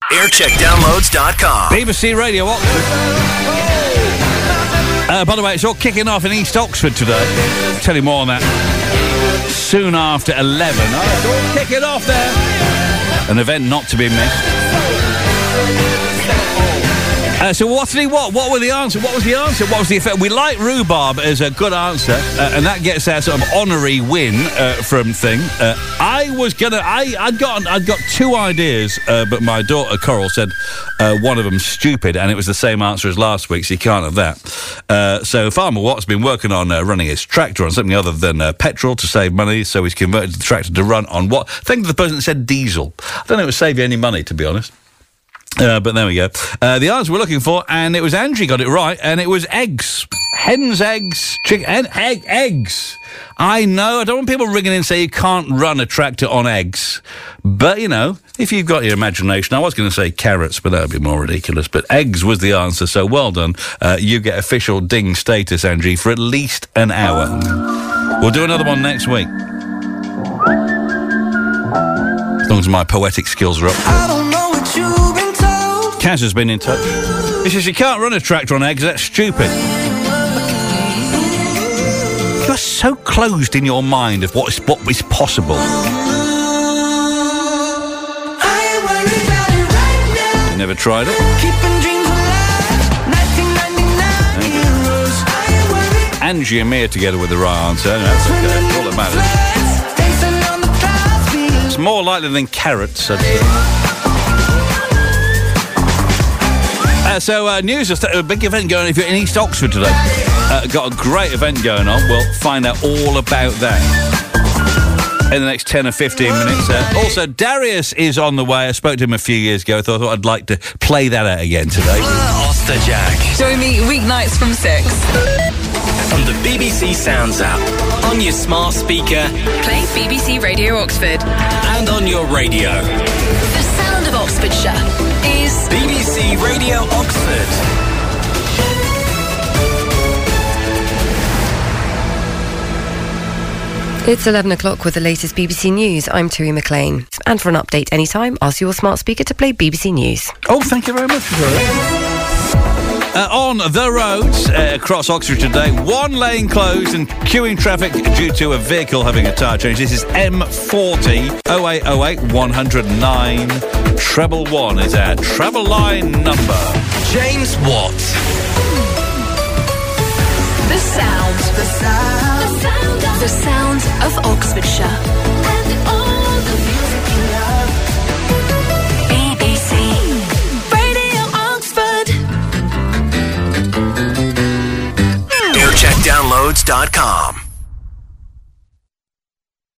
Aircheckdownloads.com. BBC Radio Oxford. By the way, it's all kicking off in East Oxford today. I'll tell you more on that soon after 11. It's all kicking off there. An event not to be missed. So what did he want? What were the answer? What was the answer? What was the effect? We like rhubarb as a good answer, and that gets our sort of honorary win from thing. I'd got two ideas, but my daughter Coral said one of them stupid, and it was the same answer as last week, so you can't have that. So Farmer Watt's been working on running his tractor on something other than petrol to save money, so he's converted the tractor to run on what? Think of the person that said diesel. I don't know if it would save you any money, to be honest. But there we go. The answer we're looking for, and it was Angie got it right, and it was eggs. Hen's eggs, eggs. I know, I don't want people ringing in and say you can't run a tractor on eggs. But, you know, if you've got your imagination, I was going to say carrots, but that would be more ridiculous. But eggs was the answer, so well done. You get official ding status, Angie, for at least an hour. We'll do another one next week. As long as my poetic skills are up. I don't know what you've been told. Kaz has been in touch. He says you can't run a tractor on eggs, that's stupid. You're so closed in your mind of what is possible. You never tried it? Angie and Mia together with the right answer. That's okay, that's all that matters. It's more likely than carrots, I'd say. News, a big event going on if you're in East Oxford today. Got a great event going on. We'll find out all about that in the next 10 or 15 minutes. Also, Darius is on the way. I spoke to him a few years ago. I thought I'd like to play that out again today. Osterjack. Join me weeknights from 6. On the BBC Sounds app, on your smart speaker, Play BBC Radio Oxford. and on your radio. The sound of Oxfordshire is BBC Radio Oxford. It's 11 o'clock with the latest BBC News. I'm Terry McLean. And for an update anytime, ask your smart speaker to play BBC News. Oh, thank you very much for that. On the roads across Oxford today, one lane closed and queuing traffic due to a vehicle having a tyre change. This is M40 0808 109 111 is our travel line number. James Watt. the sound. The sound. The sound of Oxfordshire. And all the music you love. BBC Radio Oxford. Aircheckdownloads.com.